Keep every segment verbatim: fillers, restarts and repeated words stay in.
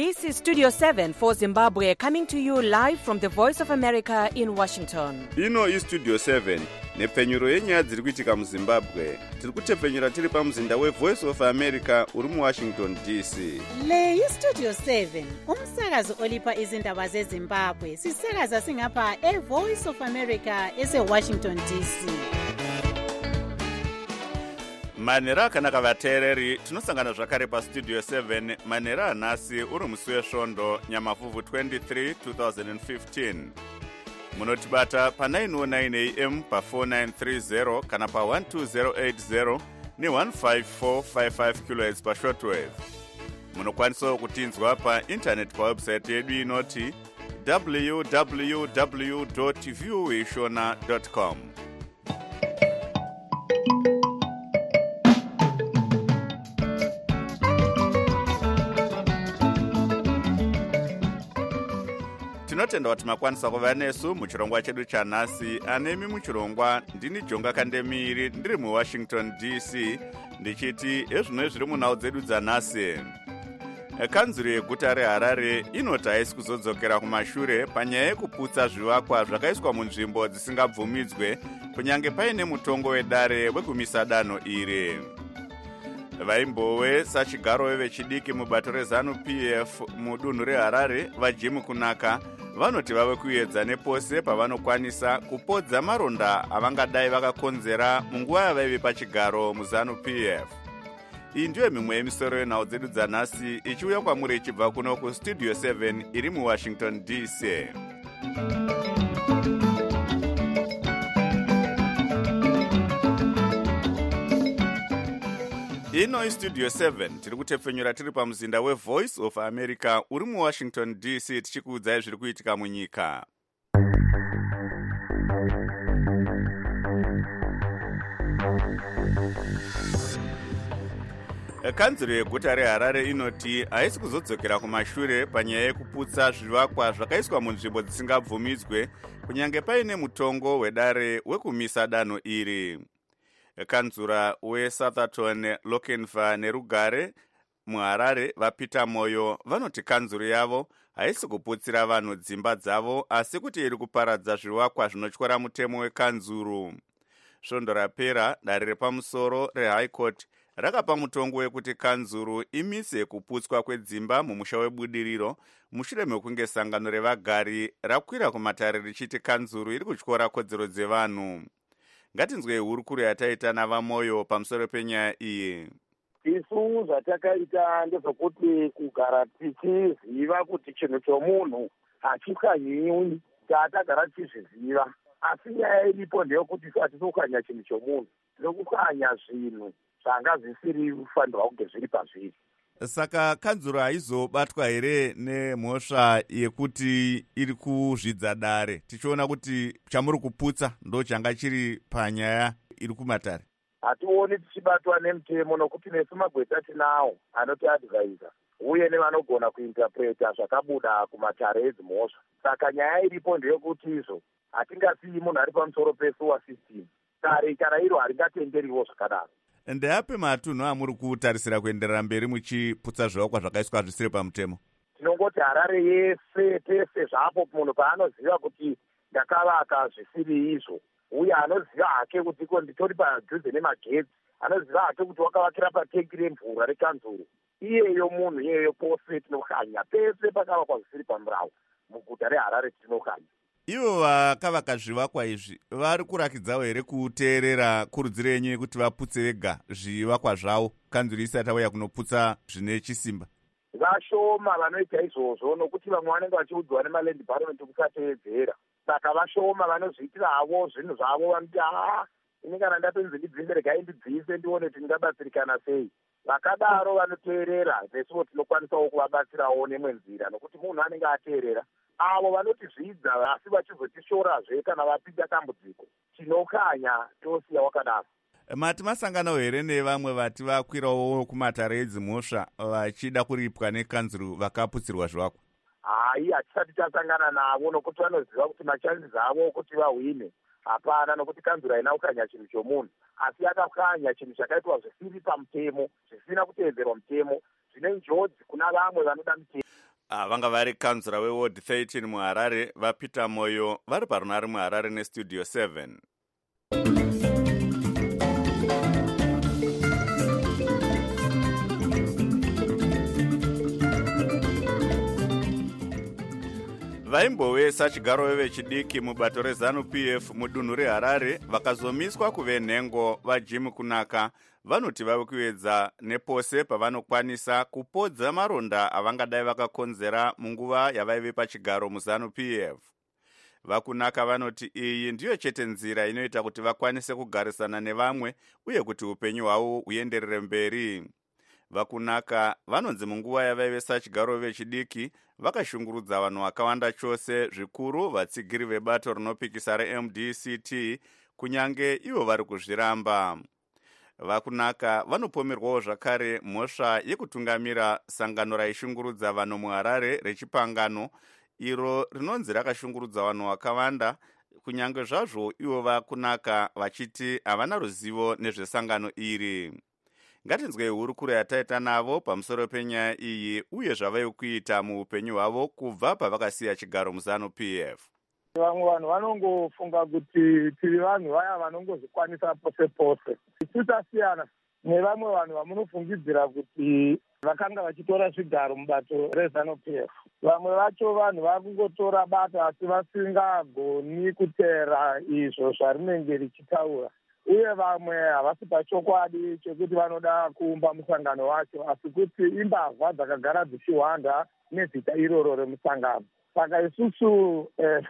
This is Studio seven for Zimbabwe, coming to you live from the Voice of America in Washington. Ino is Studio seven, nepfenyuro yenyaya dziri kuitika muZimbabwe. Tiri kutepfenyura tiri pamuzinda weVoice of America uri muWashington D C. Le iStudio seven, umsakazo olipa izindaba zeZimbabwe. Sisakaza singapha eVoice of America eseWashington D C. Manera akanaka vateereri, tinosangana zvakare paStudio seven, manera anhasi uri musi wesvondo Nyamavhuvhu twenty-three, twenty fifteen. Munotibata pa nine oh nine A M pa four nine three zero kana pa one two zero eight zero ni one five four five five kilohertz pa shortwave. Munokwanisa kutinzwa pa internet pa website yedu inoti w w w dot voa shona dot com. Tinotenda kuti makwanisa kuva nesu muchirongwa chedu chanhasi. Anemi muchirongwa ndini Jonga Kandemiri ndiri muWashington D C ndichiti ezvino zviri munhau dzedu dzanhasi. Kanzuro yeguta reHarare inoti haisi kuzodzokera kumashure panyaya yekuputsa zvivakwa zvakaiswa munzvimbo dzisingabvumidzwe kunyange paine mutongo wedare wekumisa danho iri. Vaimbowe sachigaro vechidiki mubato reZANU-P F mudunhu reHarare vaJim Kunaka vanoti vave kuedza nepose pavanokwanisa kupodza maronda avangadai vakakonzera munguva yavaive pachigaro muZANU-P F. Iyi ndiyo mimwe yemisoro yenhau dzedu dzanhasi ichiuya kwamuri ichibva kuno kuStudio seven iri muWashington D C. Ino iStudio seven tiri kutepfenyura tiri pamuzinda weVoice of America uri muWashington D C tichikuudzai zviri kuitika munyika. Kanzuro yeguta reHarare inoti haisi kuzodzokera kumashure panyaya yekuputsa zvivakwa zvakaiswa munzvimbo dzisingabvumidzwe kunyange paine mutongo wedare wekumisa danho iri. Kanzura weSoutherton, Lochinvar nerugare muHarare vaPeter Moyo vanoti kanzuro yavo haisi kuputsira vanhu dzimba dzavo asi kuti iri kuparadza zvivakwa zvinotyora mutemo wekanzuru. Svondo rapera dare repamusoro reHigh Court rakapa mutongo wekuti kanzuru imise kuputswa kwedzimba mumusha webudiriro mushure mekunge sangano revagari rakwira kumatare richiti kanzuru iri kutyora kodzero dzevanhu. Ngatinzwe hurukuru yataita navaMoyo pamusoro penyaya iyi. Isu zvatakaita ndezvokuti kugara tichiziva kuti chinhu chomunhu hachikanywiwi tatagara tichizviziva, asi nyaya iripo ndeyekuti isu hatisokanya chinhu chomunhu, tinokukanya zvinhu zvanga zvisiri kufanirwa kunge zviri pazviri. Saka kanzuro haizobatwa here nemhosva yekuti iri kuzvidza dare, tichiona kuti chamuri kuputsa ndo changa chiri panyaya iri kumatare? Hationi tichibatwa nemutemo nokuti nesu magweta tinawo anotiadvaisa uye nevanogona kuinterpreta zvakabuda kumatare edzimhosva. Saka nyaya iripo ndeyekuti izvo hatingasiyi munhu ari pamusoro pesu wasystem. Tare kana iro haringatenderiwo zvakadaro. Ndeape matunhu amuri kutarisira kuenderera mberi muchiputsa zvivakwa zvakaiswa zvisiri pamutemo? Tinongoti Harare yese tese zvapo munhu paanoziva kuti ndakavaka zvisiri izvo, uye anoziva hake kuti ko nditori padhuze nemagetsi, anoziva hake kuti wakavakira patengi remvura rekanzuru, iyeyo munhu iyeyo pose tinokanya, pese pakavakwa zvisiri pamurau muguta reHarare tinokanya. Ivo vakavaka zvivakwa izvi vari kurakidzawo here kuteerera kurudziro yenyu yekuti vaputse vega zvivakwa zvavo kanzuro isati auya kunoputsa zvine chisimba? Vashoma vanoita izvozvo nokuti vamwe vanenge vachiudzwa nemaland department kusateedzera. Saka vashoma vanozviitira havo zvinhu zvavo, vanoti haa ini kana ndatonzi ndibvise regai ndidzise ndione kuti ndingabatsirikana sei. Vakadaro vanoteerera, nesuwo tinokwanisawo kuvabatsirawo nemwe nzira nokuti munhu anenge ateerera. Avo vanoti zvidza asi vachizotishorazve kana vapinda dambudziko, tinokanya tosiya wakadaro. Mati masanganawo here nevamwe vati vakwirawo kumatare edzimhosva vachida kuripwa nekanzuro vakaputsirwa zvivakwa? Hai, hatisati tasangana navo nokuti vanoziva kuti machanzizi avo kuti vahwine hapana, nokuti kanzuro haina kukanya chinhu chomunhu asi yakakanya chinhu chakaitwa zvisiri pamutemo, zvisina kuteedzerwa mutemo, zvine njodzi kuna vamwe vanoda mutemo. Ah, vanga vari kanzura weward thirteen muharare vapeter moyo vari parunare muharare nestudio seven. vaimbowesa chigaro vevechidiki mubato rezanu-p f mudunhu reharare vakazomiswa kuve nhengo vajimi kunaka vanoti vave kuedza nepose pavanokwanisa kupodza maronda avangadai vakakonzera munguva yavaive pachigaro muzanu-p f. vakunaka vanoti iyi ndiyo chete nzira inoita kuti vakwanise kugarisana nevamwe uye kuti upenyu hwavo huenderere mberi. vakunaka vanonzi munguva yavaivesa chigaro vechidiki vakashungurudza vanhu vakawanda chose, zvikuru vatsigiri vebato rinopikisa re-M D C T, kunyange ivo vari kuzviramba. vakunaka vanopomerwawo zvakare mhosva yekutungamira sangano raishungurudza vanhu muharare rechipangano, iro rinonzi rakashungurudza vanhu vakawanda, kunyange zvazvo ivo vakunaka vachiti havana ruzivo nezvesangano iri. ngatinzwei hurukuro yataita navo pamusoro penyaya iyi uye zvavai kuita muupenyu hwavo kubva pavakasiya chigaro muzanu-p f. vamwe vanhu vanongofunga kuti tiri vanhu vaya vanongozvikwanisa pose pose. tichasiyana nevamwe vanhu vamunofungidzira kuti vakanga vachitora zvigaro mubato rezanu-p f. vamwe vacho vanhu vakungotora bata asi vasingagoni kuteera izvo zvarinenge richitaura, uye vamwe havasi pachokwadi chekuti vanoda kuumba musangano wacho, asi kuti imbavha dzakagara dzichihwanda nezita iroro remusangano. saka isusu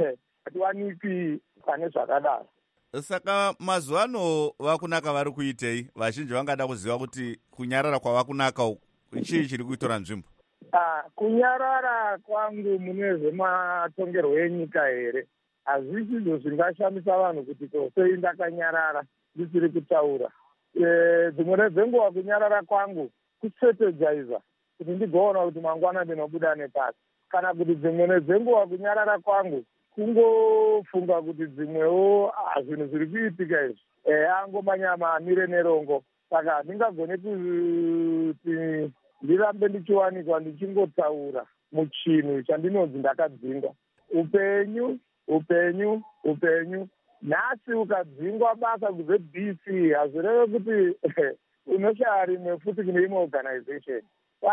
hatiwanikwi pane zvakadaro. Saka mazuva ano vakunaka vari kuitei? Vazhinji vangada kuziva kuti kunyarara kwavakunaka chii chiri kuitora nzvimbo. Ah, kunyarara kwangu mune zvematongerwo enyika here. Hazvisi izvo zvingashamisa vanhu kuti tosei ndakanyarara ndisiri kutaura. Dzimwe nedzenguva kunyarara kwangu kustrategiza kuti ndigoona kuti mangwana ndinobuda nepasi, kana kuti dzimwe nedzenguva kunyarara kwangu kungofunga kuti dzimwewo zvinhu zviri kuitika izvi angomanyama amire nerongo. Saka handingagone kuti ndirambe ndichiwanikwa ndichingotaura muchinhu chandinonzi ndakadzingwa. Upenyu, upenyu, upenyu. Nhasi ukadzingwa basa kubve B C hazvireve kuti unoshaya rimwe futi kune imwe organization.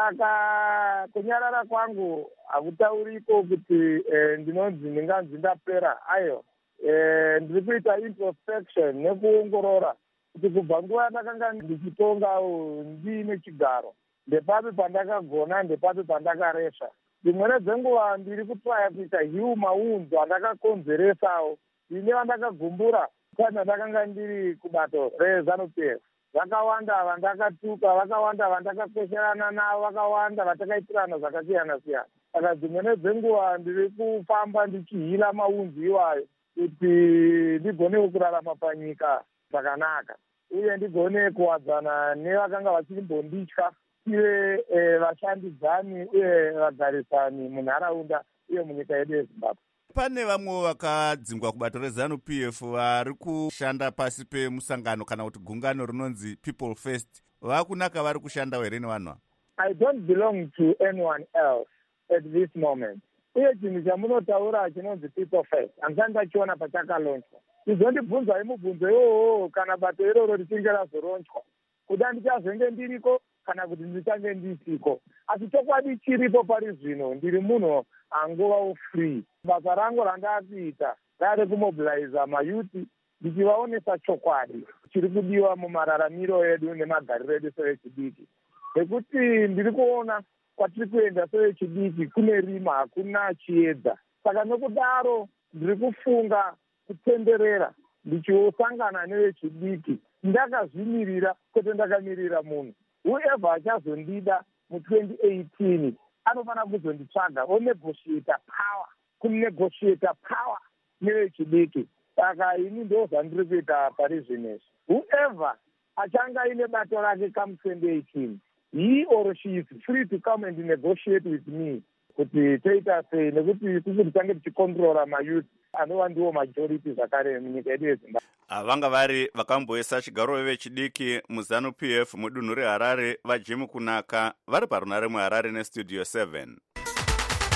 Saka kunyarara kwangu hakutauriko kuti ndinonzi ndinganzi ndapera. Aiwa, ndiri kuita introspection nekuongorora kuti kubva nguva yandakanga ndichitongawo ndiine chigaro, ndepapi pandakagona, ndepapi pandakaresha. Dzimwe nedzenguva ndiri kutraya kuita hiu maunzo andakakonzeresawo ine vandakagumbura kana ndakanga ndiri kubato rezanu-p f. vakawanda vandakatuka, vakawanda vandakakwesherana navo, vakawanda vatakaitirana zvakasiyana siyana. Saka dzimwe nedzenguva ndiri kufamba ndichihila maunzi iwayo kuti ndigone kurarama panyika zvakanaka, uye ndigone kuwadzana nevakanga vachimbonditya tive vashandidzani uye vagarisani munharaunda uye munyika yedu yeZimbabwe. Pane vamwe vakadzingwa kubato rezanu-p f vari kushanda pasi pemusangano kana kuti gungano rinonzi People First. Vakunaka vari kushanda here nevanhu ava? I don't belong to anyone else at this moment. Uye chinhu chamunotaura chinonzi People First handisati ndachiona pachakalonchwa. Izondibvunzai mubvunzo iwowo kana bato iroro richinge razoronchwa, kuda ndichazenge ndiriko kana kuti ndichange ndisiko. Asi chokwadi chiripo pari zvino, ndiri munhu angovawo free. Basa rangu randakuita rare kumobiliza mayuti ndichivaonesa chokwadi chiri kudiwa mumararamiro edu nemagariro edu sevechidiki, nekuti ndiri kuona kwatiri kuenda sevechidiki kune rima, hakuna chiedza. Saka nokudaro ndiri kufunga kutenderera ndichiosangana nevechidiki ndakazvimirira kwete ndakamirira munhu. Whoever achazondida mu twenty eighteen anofanira kuzonditsvaga onegotiata power, kunegotiata power nevechidiki. Saka ini ndo zvandiri kuita pari zvinezvi. Whoever achanga aine bato rake come twenty eighteen, he or she is free to come and negotiate with me kuti toita sei, nekuti kuti tange tichikontrora mayouth anova ndiwo majority zvakare munyika yedu yeZimbabwe. Vanga vari vakamboisa chigaro vechidiki muzanu-p f mudunhu reHarare vajimi kunaka vari parunare muHarare nestudio seven.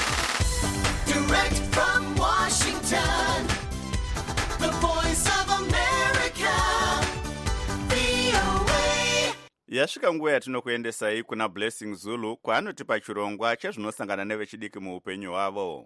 Direct from Washington, the voice of America, V O A. Yasvika nguva yatinokuendesai kuna Blessing Zulu kwaanotipa chirongwa chezvinosangana nevechidiki muupenyu hwavo.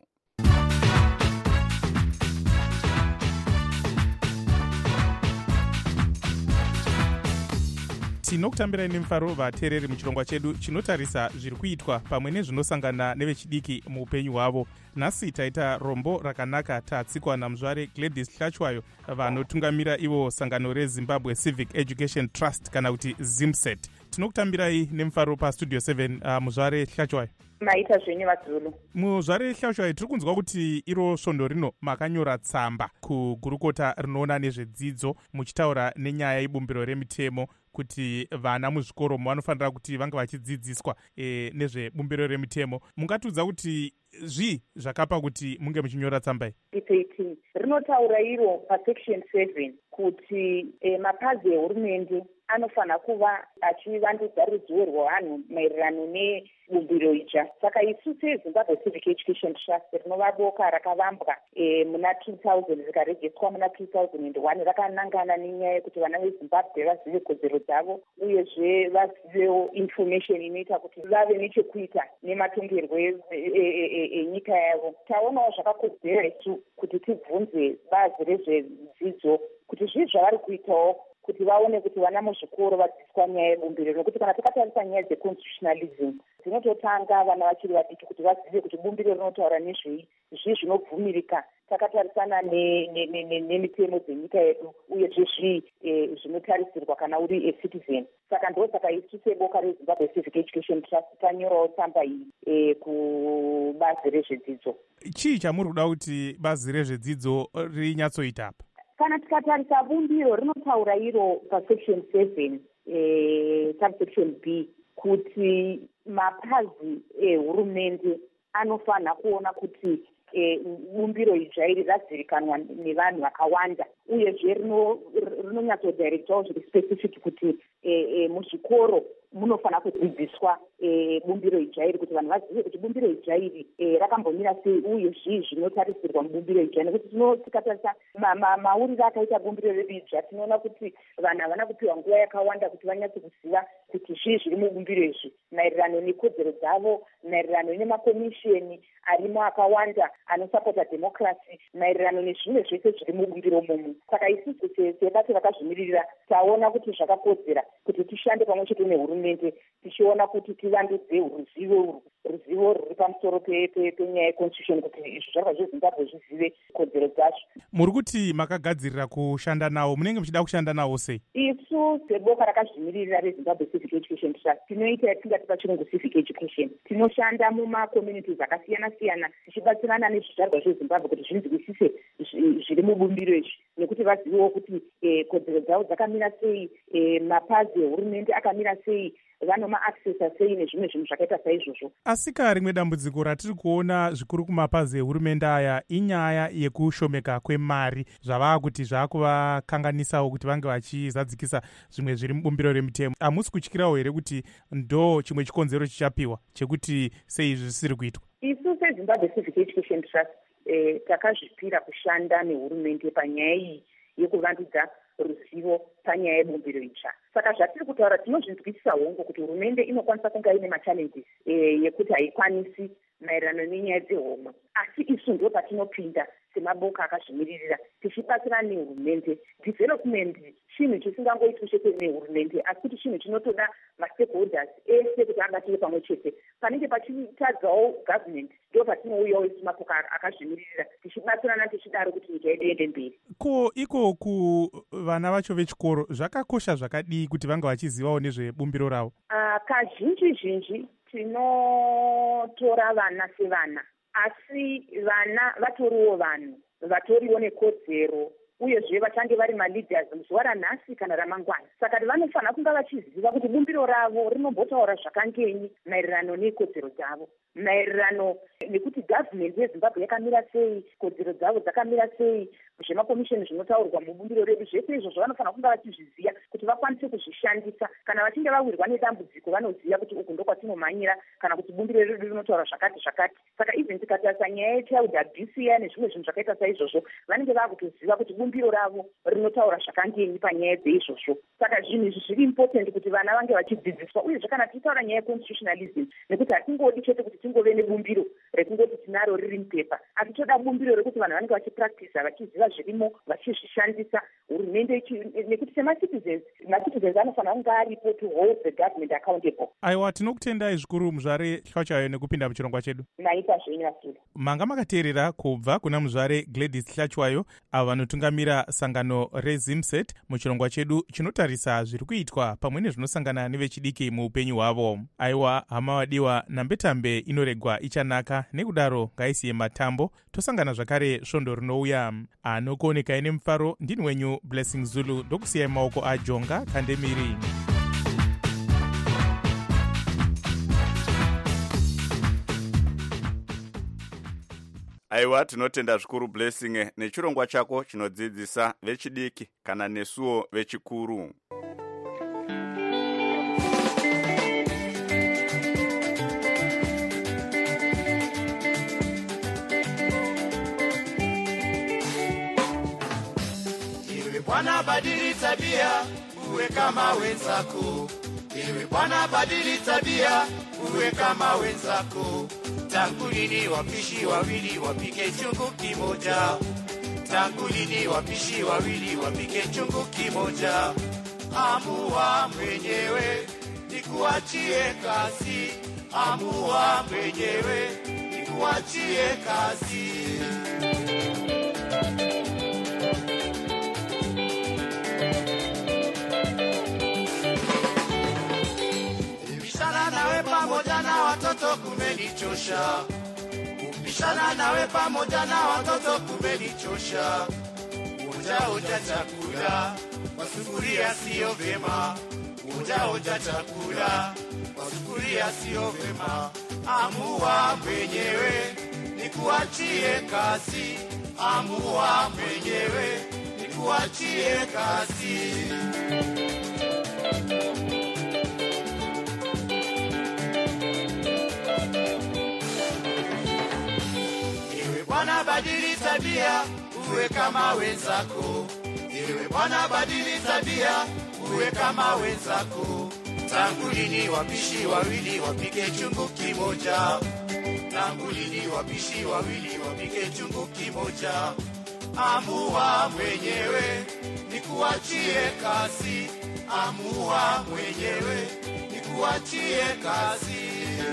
Tinokutambirai nemufaro vateereri muchirongwa chedu chinotarisa zviri kuitwa pamwe nezvinosangana nevechidiki muupenyu hwavo. Nhasi taita rombo rakanaka tatsikwa namuzvare Gladys Hlachwayo vanotungamira ivo sangano reZimbabwe Civic Education Trust kana kuti ZIMSET. Tinokutambirai nemufaro pastudio seven. Uh, muzvare Hlachwayo, maita zvenyu vadzulu. Muzvare Hlachwayo, tiri kunzwa kuti iro svondo rino makanyora tsamba kugurukota rinoona nezvedzidzo muchitaura nenyaya yebumbiro remitemo kuti vana muzvikoro vanofanira kuti vange vachidzidziswa e, nezvebumbiro remitemo. Mungatiudza kuti zvii zvakapa kuti munge muchinyora tsamba iyi? Rinotaura iro pasection seven kuti e, mapazi ehurumende anofanira kuva achivandudza ruzivo rwevanhu maererano nebumbiro ija. Saka isu seZimbabwe Civic Education Trust rinova boka rakavambwa e, muna two thousand rikarejeswa muna two thousand one rakanangana nenyaya yekuti vana veZimbabwe vazive kodzero dzavo uyezve vazivewo information inoita kuti vave nechekuita nematongerwo enyika yavo. Taonawo zvakakodzera isu kuti tibvunze bazi rezvedzidzo kuti zvii zvavari kuitawo kuti vaone kuti vana muzvikoro vadzidziswa nyaya yebumbiro, nokuti kana takatarisa nyaya dzeconstitutionalism dzinototanga vana vachiri vadiki kuti vazive kuti bumbiro rinotaura nezvei, zvii zvinobvumirika takatarisana nemitemo dzenyika yedu uyezve zvii zvinotarisirwa kana uri ecitizen. Saka ndosaka isu seboka reZimbabwe Civic Education Trust tanyorawo tsamba iyi kubazi rezvedzidzo. Chii chamuri kuda kuti bazi rezvedzidzo rinyatsoita apa? Kana tikatarisa bumbiro rinotaura iro pasection seven eh, subsection B kuti mapazi ehurumende anofanira kuona kuti e, bumbiro idzvairi razivikanwa nevanhu vakawanda uyezve rinonyatsodirectawo zviri specific kuti e, e, muzvikoro munofanira kudzidziswa e, bumbiro idzvairi kuti vanhu vazive kuti bumbiro idzvairi e, rakambomira sei uye zvii zvinotarisirwa mubumbiro idzvairi, nekuti tikatarisa mauriro akaita bumbiro redu idzva tinoona kuti vanhu havana kupiwa nguva yakawanda kuti vanyatse kuziva kuti zvii zviri mubumbiro izvi maererano nekodzero dzavo, maererano nemakomisheni arimo akawanda anosapota dhemokrasi, maererano nezvimwe zvese zviri mubumbiro mumu. Saka isusu sebato rakazvimiririra taona kuti zvakakodzera kuti tishande pamwe chete nehurumende tichiona kuti tivandudze ruzivo ruzivo ruri pamusoro penyaya yeconstitution kuti zvizvarwa zveZimbabwe zvizive kodzero dzacho. Muri kuti makagadzirira kushanda nawo, munenge muchida kushanda nawo sei? Isu seboka rakazvimiririra reZimbabwe Civic Education Trust tinoita yatingati pachirungu civic education. Tinoshanda mumacommunities akasiyana siyana tichibatsirana nezvizvarwa zveZimbabwe kuti zvinzwisise zviri mubumbiro izvi nekuti vazivewo kuti eh, kodzero dzavo dzakamira sei, eh, mapazi ehurumende akamira sei, vanoma-accessa sei nezvimwe zvinhu zvakaita saizvozvo. Asika rimwe dambudziko ratiri kuona zvikuru kumapazi ehurumende aya inyaya yekushomeka kwemari, zvava kuti zvakuvakanganisawo kuti vange vachizadzikisa zvimwe zviri mubumbiro remitemo. Hamusi kutyirawo here kuti ndo chimwe chikonzero chichapiwa chekuti sei izvi zvisiri kuitwa? Isu seZimbabwe Civic Education Trust eh, takazvipira kushanda nehurumende panyaya iyi yekuvandudza ruzivo panyaya yebumbiro itsva. Saka zvatiri kutaura tinozvinzwisisa hongu kuti hurumende inokwanisa kunge ine machallenges e, yekuti haikwanisi maererano nenyaya dzehomwe, asi isu ndo patinopinda semaboka akazvimiririra tichibatsira nehurumende. Development chinhu chisingangoitwi chete nehurumende asi kuti chinhu chinotoda mastakeholders ese kuti abatire pamwe chete. Panenge pachitadzawo government ndo patinouyawo isu maboka akazvimiririra tichibatsirana tichidaro kuti nyika yedu iende mberi. Ko iko ku vana vacho vechikoro zvakakosha zvakadii kuti vange vachizivawo nezvebumbiro ravo? Uh, kazhinji zhinji tinotora vana sevana, asi vana vatoriwo vanhu vatoriwo nekodzero uyezve vachange vari maleaders muzuva ranhasi kana ramangwana. Saka vanofanira kunga vachiziva kuti bumbiro ravo rinombotaura zvakangenyi maererano nekodzero dzavo, maererano nekuti gavhimende yezimbabwe yakamira sei, kodzero dzavo dzakamira sei, zvemakomisheni zvinotaurwa mubumbiro redu. Zvese izvozvo vanofanira kunga vachizviziva kuti vakwanise kuzvishandisa kana vachinge vawirwa nedambudziko. Vanoziva kuti uku ndokwatinomhanyira kana kuti bumbiro redu rinotaura zvakati zvakati. Saka even tikatarisa nyaya yechild abuse iya nezvimwe zvinhu zvakaita saizvozvo, vanenge vakutoziva kuti bumbiro ravo rinotaura zvakangenyi panyaya dzeizvozvo. Saka zvinhu izvi zviri important kuti vana vange vachidzidziswa. Uyezve kana tichitaura nyaya yeconstitutionalism, nekuti hatingodi chete kuti tingove nebumbiro rekungoti tinaro riri mupepa, asi toda bumbiro rekuti vanhu vanenge vachipractice, vachiziva zvirimo, vachizvishandisa. Hurumende nekuti semacitizens, macitizens anofanira kunga aripo to hold the government accountable. Aiwa, tinokutendai zvikuru muzvare Hlachayo nekupinda muchirongwa chedu. Naita zvenyu vasulu. Manga makateerera kubva kuna muzvare Gladys Hlachayo avo vanotungamira sangano reZimset muchirongwa chedu chinotarisa zviri kuitwa pamwe nezvinosangana nevechidiki muupenyu hwavo. Aiwa, hama wadiwa, nambetambe inoregwa ichanaka, nekudaro ngaisiye matambo. Tosangana zvakare svondo rinouya. Anokuonekai nemufaro ndini wenyu Blessing Zulu, ndokusiyai maoko aJonga Kandemiri. Aiwa, tinotenda zvikuru Blessing nechirongwa chako chinodzidzisa vechidiki kana nesuwo vechikuru. Iwe Bwana badili tabia, uwe kama wenzako. Iwe Bwana badili tabia, uwe kama wenzako. Tangu lini wapishi wawili wapike chungu kimoja? Tangu lini wapishi wawili wapike chungu kimoja? Amua mwenyewe nikuachie kazi, amua mwenyewe nikuachie kazi. Kubishana nawe pamoja na watoto kumenichosha. Kubishana nawe pamoja na watoto kumenichosha. Uja uja chakula kwa sufuria sio vema. Uja uja chakula kwa sufuria sio vema. Amua mwenyewe nikuachie kazi, amua mwenyewe nikuachie kazi. Bwana badili tabia, uwe kama wenzako. Ewe Bwana badili tabia, uwe kama wenzako. Tangu lini wapishi wawili wapike chungu kimoja? Tangu lini wapishi wawili wapike chungu kimoja? Amua mwenyewe nikuachie kazi, amua mwenyewe nikuachie kazi.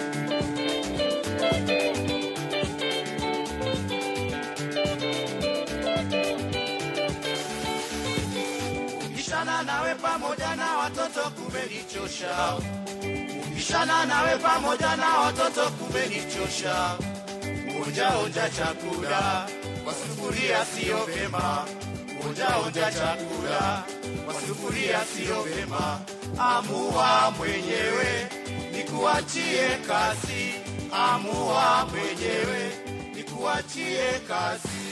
Kubishana nawe pamoja na watoto kumenichosha. Kubishana nawe pamoja na watoto kumenichosha. Uja uja chakula kwa sufuria sio vema. Uja uja chakula kwa sufuria sio vema. Amua mwenyewe nikuachie kazi, amua mwenyewe nikuachie kazi.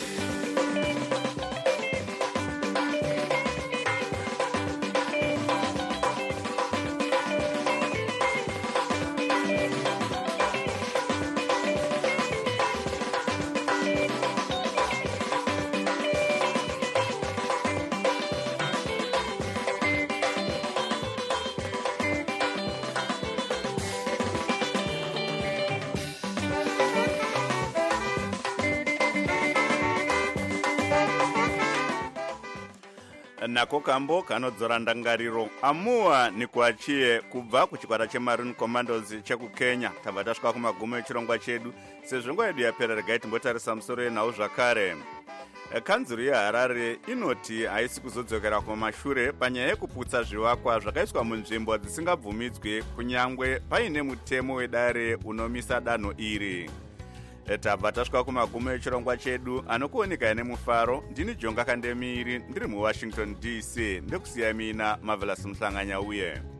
Nako kambo kanodzora ndangariro. Amua nikuachie kubva kuchikwata cheMarine Commandos chekukenya. Tabva tasvika kumagumo echirongwa chedu. Sezvo nguva yedu yapera, regai timbotarisa musoro yenhau zvakare. Kanzuru yeHarare inoti haisi kuzodzokera kumashure panyaya yekuputsa zvivakwa zvakaiswa munzvimbo dzisingabvumidzwe kunyangwe paine mutemo wedare unomisa danho iri. tabva tasvika kumagumo echirongwa chedu anokuoneka nemufaro. Ndini Jonga Kandemiri ndiri muwashington D C ndekusiya mina Marvelous Mhlanganya uye